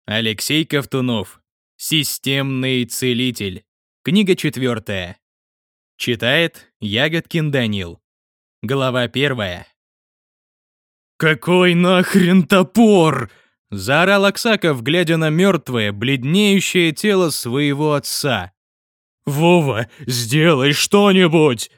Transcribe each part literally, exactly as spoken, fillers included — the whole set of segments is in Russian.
Алексей Ковтунов. Системный целитель. Книга четвертая. Читает Ягодкин Данил. Глава первая. «Какой нахрен топор?» — заорал Аксаков, глядя на мертвое, бледнеющее тело своего отца. «Вова, сделай что-нибудь!»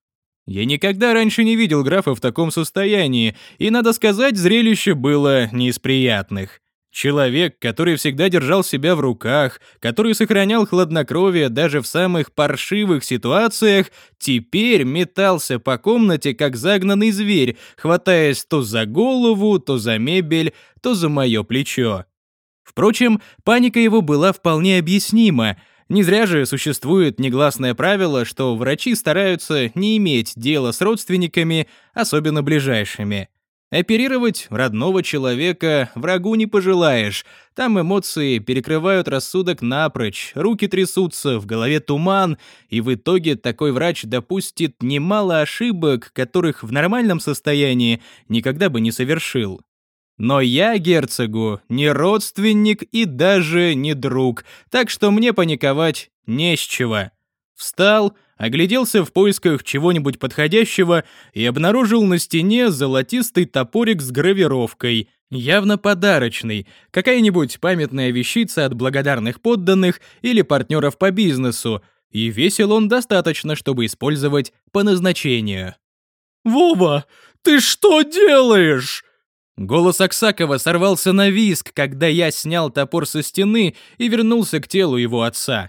Я никогда раньше не видел графа в таком состоянии, и, надо сказать, зрелище было не из приятных. Человек, который всегда держал себя в руках, который сохранял хладнокровие даже в самых паршивых ситуациях, теперь метался по комнате, как загнанный зверь, хватаясь то за голову, то за мебель, то за мое плечо. Впрочем, паника его была вполне объяснима. Не зря же существует негласное правило, что врачи стараются не иметь дела с родственниками, особенно ближайшими. Оперировать родного человека врагу не пожелаешь. Там эмоции перекрывают рассудок напрочь, руки трясутся, в голове туман, и в итоге такой врач допустит немало ошибок, которых в нормальном состоянии никогда бы не совершил. Но я герцогу не родственник и даже не друг, так что мне паниковать не с чего. Встал, огляделся в поисках чего-нибудь подходящего и обнаружил на стене золотистый топорик с гравировкой, явно подарочный, какая-нибудь памятная вещица от благодарных подданных или партнеров по бизнесу, и весил он достаточно, чтобы использовать по назначению. «Вова, ты что делаешь?» Голос Аксакова сорвался на визг, когда я снял топор со стены и вернулся к телу его отца.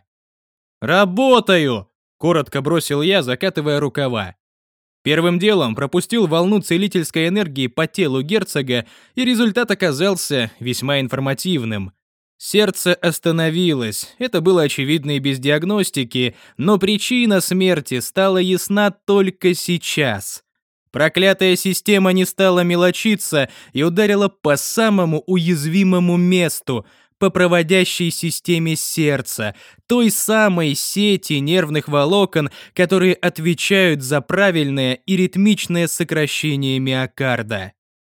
«Работаю!» — коротко бросил я, закатывая рукава. Первым делом пропустил волну целительской энергии по телу герцога, и результат оказался весьма информативным. Сердце остановилось, это было очевидно и без диагностики, но причина смерти стала ясна только сейчас. Проклятая система не стала мелочиться и ударила по самому уязвимому месту, по проводящей системе сердца, той самой сети нервных волокон, которые отвечают за правильное и ритмичное сокращение миокарда.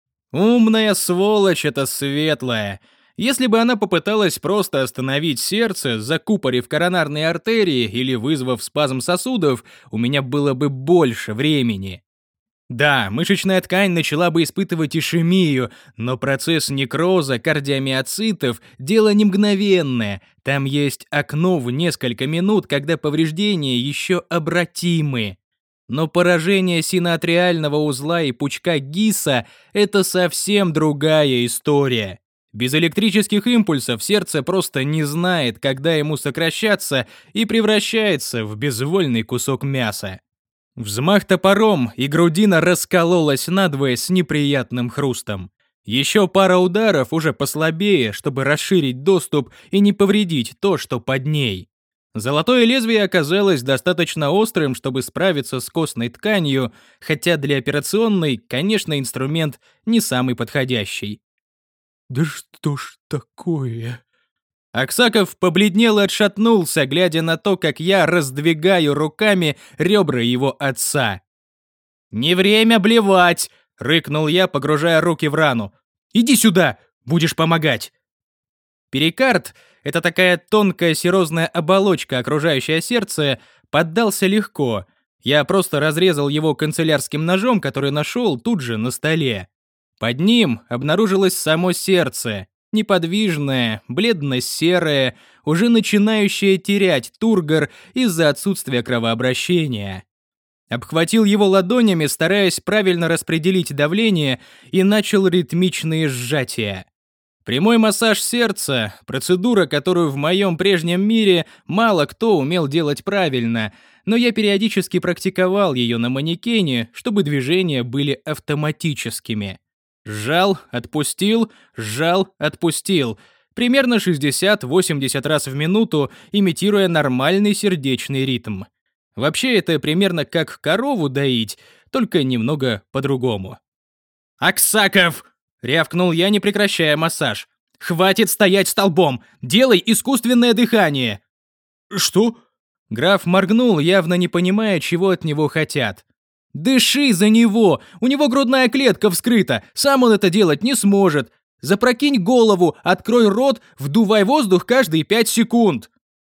Умная сволочь эта светлая. Если бы она попыталась просто остановить сердце, закупорив коронарные артерии или вызвав спазм сосудов, у меня было бы больше времени. Да, мышечная ткань начала бы испытывать ишемию, но процесс некроза кардиомиоцитов – дело не мгновенное. Там есть окно в несколько минут, когда повреждения еще обратимы. Но поражение синоатриального узла и пучка Гисса – это совсем другая история. Без электрических импульсов сердце просто не знает, когда ему сокращаться, и превращается в безвольный кусок мяса. Взмах топором, и грудина раскололась надвое с неприятным хрустом. Еще пара ударов, уже послабее, чтобы расширить доступ и не повредить то, что под ней. Золотое лезвие оказалось достаточно острым, чтобы справиться с костной тканью, хотя для операционной, конечно, инструмент не самый подходящий. «Да что ж такое?» Аксаков побледнел и отшатнулся, глядя на то, как я раздвигаю руками ребра его отца. «Не время блевать!» — рыкнул я, погружая руки в рану. «Иди сюда, будешь помогать!» Перикард — это такая тонкая серозная оболочка, окружающая сердце, поддался легко. Я просто разрезал его канцелярским ножом, который нашел тут же на столе. Под ним обнаружилось само сердце. Неподвижное, бледно-серое, уже начинающее терять тургор из-за отсутствия кровообращения. Обхватил его ладонями, стараясь правильно распределить давление, и начал ритмичные сжатия. Прямой массаж сердца – процедура, которую в моем прежнем мире мало кто умел делать правильно, но я периодически практиковал ее на манекене, чтобы движения были автоматическими. Сжал, отпустил, сжал, отпустил. Примерно шестьдесят-восемьдесят раз в минуту, имитируя нормальный сердечный ритм. Вообще это примерно как корову доить, только немного по-другому. «Аксаков!» — рявкнул я, не прекращая массаж. «Хватит стоять столбом! Делай искусственное дыхание!» «Что?» Граф моргнул, явно не понимая, чего от него хотят. «Дыши за него! У него грудная клетка вскрыта! Сам он это делать не сможет! Запрокинь голову, открой рот, вдувай воздух каждые пять секунд.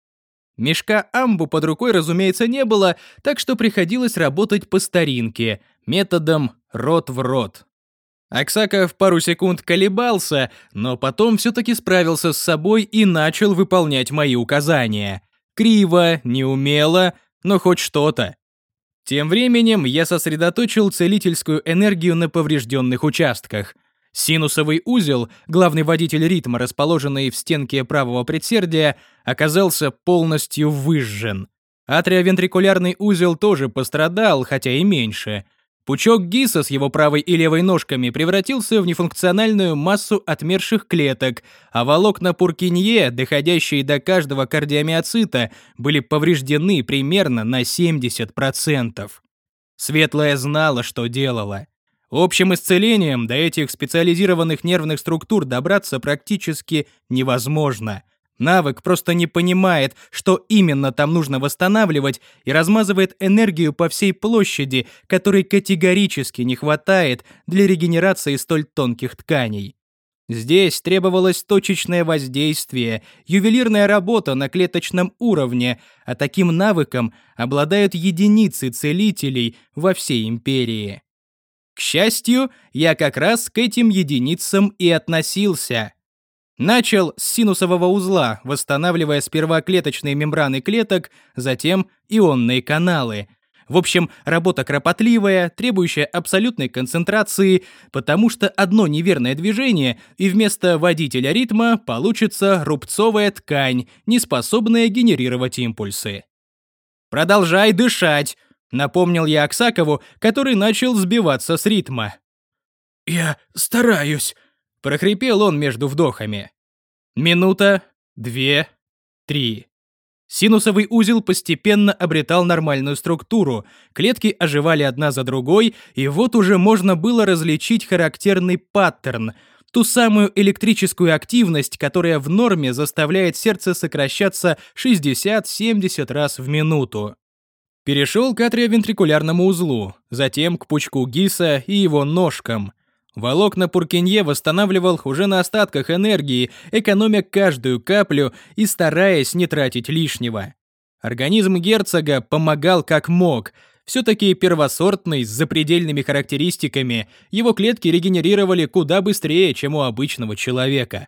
Мешка амбу под рукой, разумеется, не было, так что приходилось работать по старинке, методом рот в рот. Аксаков пару секунд колебался, но потом все-таки справился с собой и начал выполнять мои указания. Криво, неумело, но хоть что-то. Тем временем я сосредоточил целительскую энергию на поврежденных участках. Синусовый узел, главный водитель ритма, расположенный в стенке правого предсердия, оказался полностью выжжен. Атриовентрикулярный узел тоже пострадал, хотя и меньше. Пучок Гиса с его правой и левой ножками превратился в нефункциональную массу отмерших клеток, а волокна Пуркинье, доходящие до каждого кардиомиоцита, были повреждены примерно на семьдесят процентов. Светлая знала, что делала. Общим исцелением до этих специализированных нервных структур добраться практически невозможно. Навык просто не понимает, что именно там нужно восстанавливать, и размазывает энергию по всей площади, которой категорически не хватает для регенерации столь тонких тканей. Здесь требовалось точечное воздействие, ювелирная работа на клеточном уровне, а таким навыком обладают единицы целителей во всей империи. К счастью, я как раз к этим единицам и относился. Начал с синусового узла, восстанавливая сперва клеточные мембраны клеток, затем ионные каналы. В общем, работа кропотливая, требующая абсолютной концентрации, потому что одно неверное движение, и вместо водителя ритма получится рубцовая ткань, не способная генерировать импульсы. «Продолжай дышать», — напомнил я Аксакову, который начал сбиваться с ритма. «Я стараюсь», — прохрипел он между вдохами. Минута, две, три. Синусовый узел постепенно обретал нормальную структуру, клетки оживали одна за другой, и вот уже можно было различить характерный паттерн, ту самую электрическую активность, которая в норме заставляет сердце сокращаться шестьдесят-семьдесят раз в минуту. Перешел к атриовентрикулярному узлу, затем к пучку Гиса и его ножкам. Волокна Пуркинье восстанавливал уже на остатках энергии, экономя каждую каплю и стараясь не тратить лишнего. Организм герцога помогал как мог. Все-таки первосортный, с запредельными характеристиками, его клетки регенерировали куда быстрее, чем у обычного человека.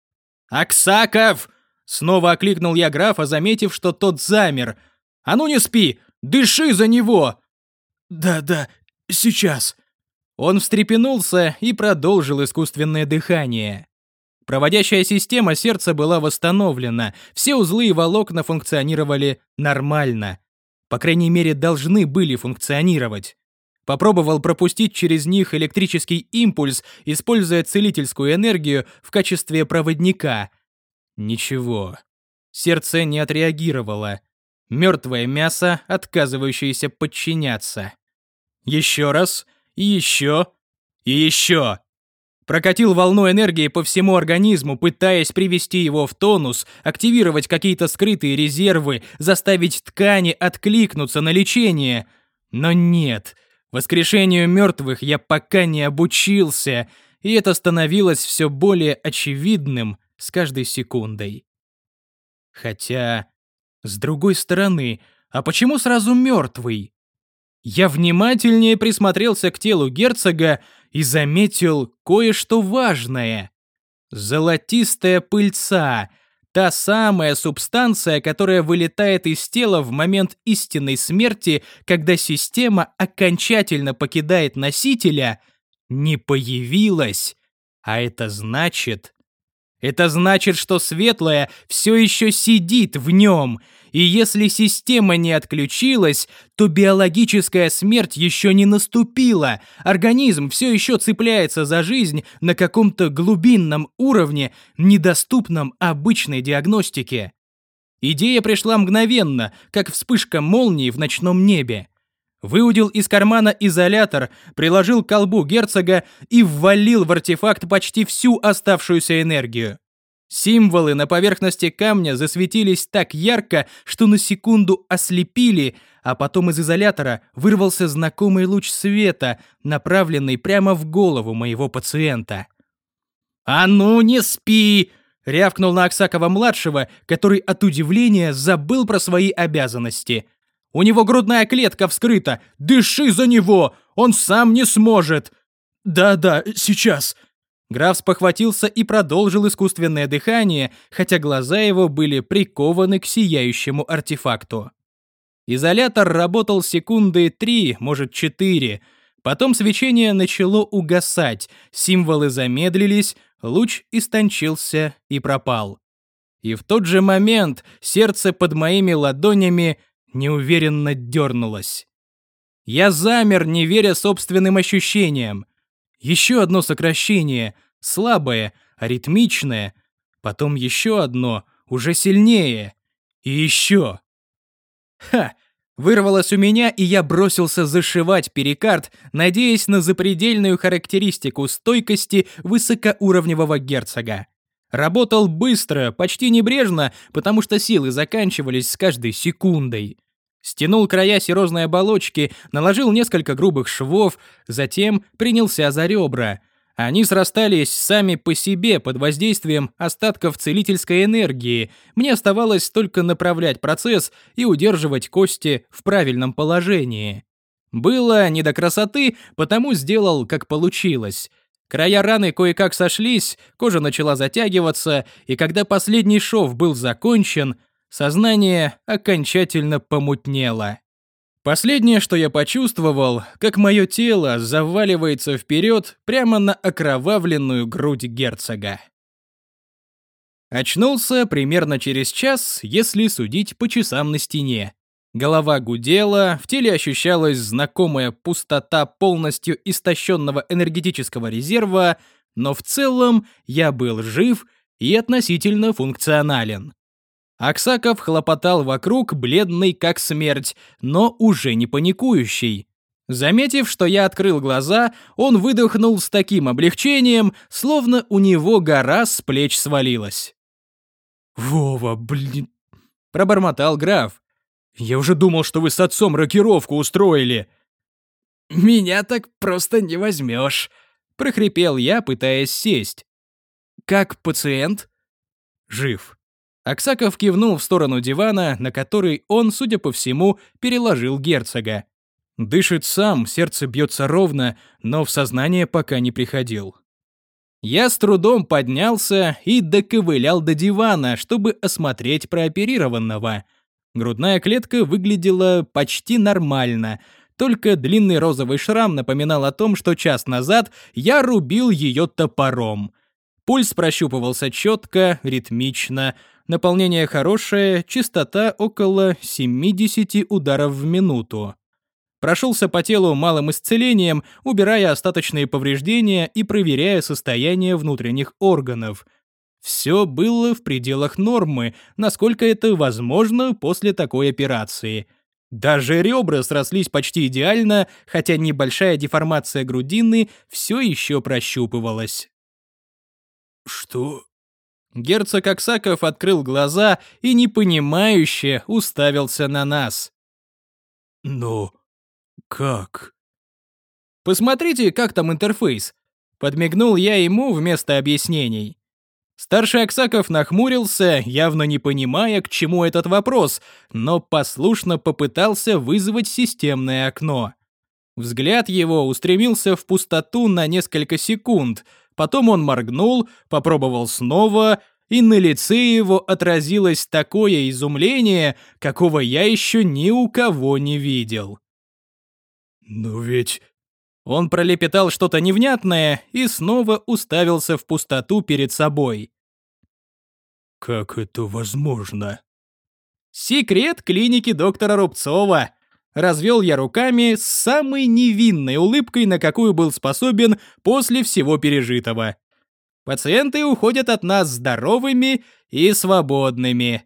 «Аксаков!» — снова окликнул я графа, заметив, что тот замер. «А ну не спи! Дыши за него!» «Да-да, сейчас!» Он встрепенулся и продолжил искусственное дыхание. Проводящая система сердца была восстановлена, все узлы и волокна функционировали нормально. По крайней мере, должны были функционировать. Попробовал пропустить через них электрический импульс, используя целительскую энергию в качестве проводника. Ничего. Сердце не отреагировало. Мертвое мясо, отказывающееся подчиняться. Еще раз. И еще, и еще. Прокатил волну энергии по всему организму, пытаясь привести его в тонус, активировать какие-то скрытые резервы, заставить ткани откликнуться на лечение. Но нет, воскрешению мертвых я пока не обучился, и это становилось все более очевидным с каждой секундой. Хотя, с другой стороны, а почему сразу мертвый? Я внимательнее присмотрелся к телу герцога и заметил кое-что важное. Золотистая пыльца, та самая субстанция, которая вылетает из тела в момент истинной смерти, когда система окончательно покидает носителя, не появилась. А это значит... Это значит, что светлое все еще сидит в нем, и если система не отключилась, то биологическая смерть еще не наступила, организм все еще цепляется за жизнь на каком-то глубинном уровне, недоступном обычной диагностике. Идея пришла мгновенно, как вспышка молнии в ночном небе. Выудил из кармана изолятор, приложил к колбу герцога и ввалил в артефакт почти всю оставшуюся энергию. Символы на поверхности камня засветились так ярко, что на секунду ослепили, а потом из изолятора вырвался знакомый луч света, направленный прямо в голову моего пациента. «А ну, не спи!» — рявкнул на Аксакова-младшего, который от удивления забыл про свои обязанности. «У него грудная клетка вскрыта! Дыши за него! Он сам не сможет!» «Да-да, сейчас!» Граф спохватился и продолжил искусственное дыхание, хотя глаза его были прикованы к сияющему артефакту. Изолятор работал секунды три, может четыре. Потом свечение начало угасать, символы замедлились, луч истончился и пропал. И в тот же момент сердце под моими ладонями неуверенно дернулось. Я замер, не веря собственным ощущениям. Еще одно сокращение, слабое, аритмичное, потом еще одно, уже сильнее, и еще. Ха! Вырвалось у меня, и я бросился зашивать перикард, надеясь на запредельную характеристику стойкости высокоуровневого герцога. Работал быстро, почти небрежно, потому что силы заканчивались с каждой секундой. Стянул края серозной оболочки, наложил несколько грубых швов, затем принялся за ребра. Они срастались сами по себе под воздействием остатков целительской энергии. Мне оставалось только направлять процесс и удерживать кости в правильном положении. Было не до красоты, потому сделал, как получилось. Края раны кое-как сошлись, кожа начала затягиваться, и когда последний шов был закончен, сознание окончательно помутнело. Последнее, что я почувствовал, как мое тело заваливается вперед прямо на окровавленную грудь герцога. Очнулся примерно через час, если судить по часам на стене. Голова гудела, в теле ощущалась знакомая пустота полностью истощенного энергетического резерва, но в целом я был жив и относительно функционален. Аксаков хлопотал вокруг, бледный как смерть, но уже не паникующий. Заметив, что я открыл глаза, он выдохнул с таким облегчением, словно у него гора с плеч свалилась. «Вова, блин!» – пробормотал граф. «Я уже думал, что вы с отцом рокировку устроили». «Меня так просто не возьмешь», – прохрипел я, пытаясь сесть. «Как пациент?» «Жив». Аксаков кивнул в сторону дивана, на который он, судя по всему, переложил герцога. Дышит сам, сердце бьется ровно, но в сознание пока не приходил. Я с трудом поднялся и доковылял до дивана, чтобы осмотреть прооперированного. Грудная клетка выглядела почти нормально, только длинный розовый шрам напоминал о том, что час назад я рубил ее топором. Пульс прощупывался четко, ритмично, наполнение хорошее, частота около семьдесят ударов в минуту. Прошелся по телу малым исцелением, убирая остаточные повреждения и проверяя состояние внутренних органов. Все было в пределах нормы, насколько это возможно после такой операции. Даже ребра срослись почти идеально, хотя небольшая деформация грудины все еще прощупывалась. «Что?» Герцог Аксаков открыл глаза и непонимающе уставился на нас. «Но как?» «Посмотрите, как там интерфейс», — подмигнул я ему вместо объяснений. Старший Аксаков нахмурился, явно не понимая, к чему этот вопрос, но послушно попытался вызвать системное окно. Взгляд его устремился в пустоту на несколько секунд, потом он моргнул, попробовал снова, и на лице его отразилось такое изумление, какого я еще ни у кого не видел. «Но ведь...» Он пролепетал что-то невнятное и снова уставился в пустоту перед собой. «Как это возможно?» «Секрет клиники доктора Рубцова!» Развел я руками с самой невинной улыбкой, на какую был способен после всего пережитого. Пациенты уходят от нас здоровыми и свободными.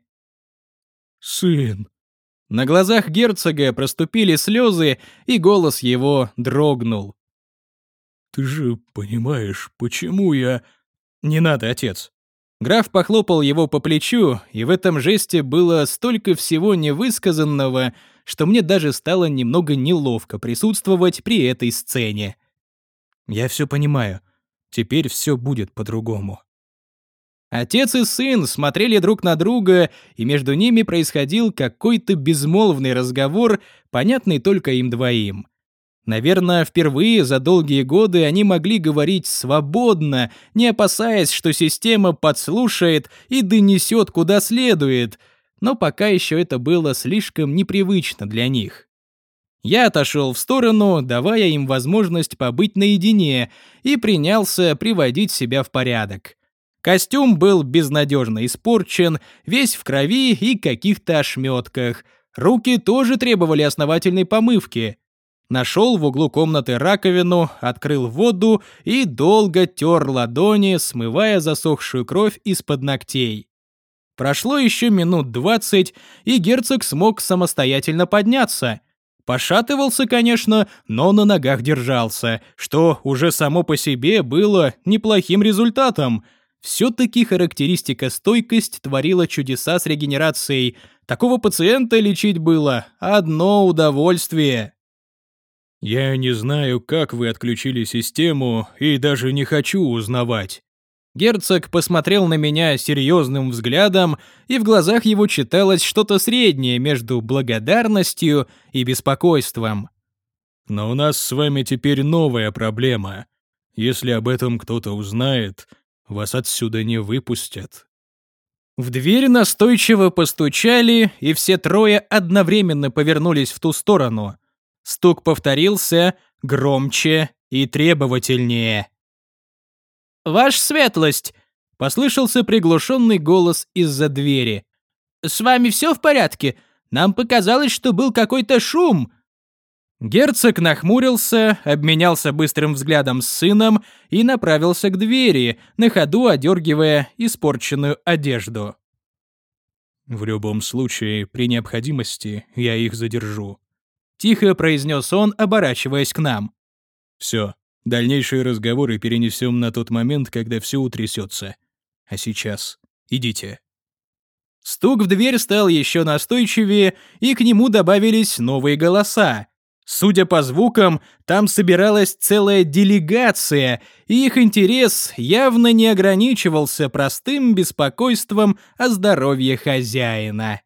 «Сын!» На глазах герцога проступили слезы, и голос его дрогнул. «Ты же понимаешь, почему я...» «Не надо, отец». Граф похлопал его по плечу, и в этом жесте было столько всего невысказанного, что мне даже стало немного неловко присутствовать при этой сцене. «Я все понимаю. Теперь все будет по-другому. Отец и сын смотрели друг на друга, и между ними происходил какой-то безмолвный разговор, понятный только им двоим. Наверное, впервые за долгие годы они могли говорить свободно, не опасаясь, что система подслушает и донесет куда следует, но пока еще это было слишком непривычно для них. Я отошел в сторону, давая им возможность побыть наедине, и принялся приводить себя в порядок. Костюм был безнадежно испорчен, весь в крови и каких-то ошметках. Руки тоже требовали основательной помывки. Нашел в углу комнаты раковину, открыл воду и долго тер ладони, смывая засохшую кровь из-под ногтей. Прошло еще минут двадцать, и герцог смог самостоятельно подняться. Пошатывался, конечно, но на ногах держался, что уже само по себе было неплохим результатом. Все-таки характеристика стойкость творила чудеса с регенерацией. Такого пациента лечить было одно удовольствие. Я не знаю, как вы отключили систему, и даже не хочу узнавать. Герцог посмотрел на меня серьезным взглядом, и в глазах его читалось что-то среднее между благодарностью и беспокойством. Но у нас с вами теперь новая проблема. Если об этом кто-то узнает, вас отсюда не выпустят. В дверь настойчиво постучали, и все трое одновременно повернулись в ту сторону. Стук повторился громче и требовательнее. «Ваша светлость!» — послышался приглушенный голос из-за двери. «С вами все в порядке? Нам показалось, что был какой-то шум!» Герцог нахмурился, обменялся быстрым взглядом с сыном и направился к двери, на ходу одергивая испорченную одежду. «В любом случае, при необходимости я их задержу», — тихо произнес он, оборачиваясь к нам. «Все, дальнейшие разговоры перенесем на тот момент, когда все утрясется. А сейчас идите». Стук в дверь стал еще настойчивее, и к нему добавились новые голоса. Судя по звукам, там собиралась целая делегация, и их интерес явно не ограничивался простым беспокойством о здоровье хозяина.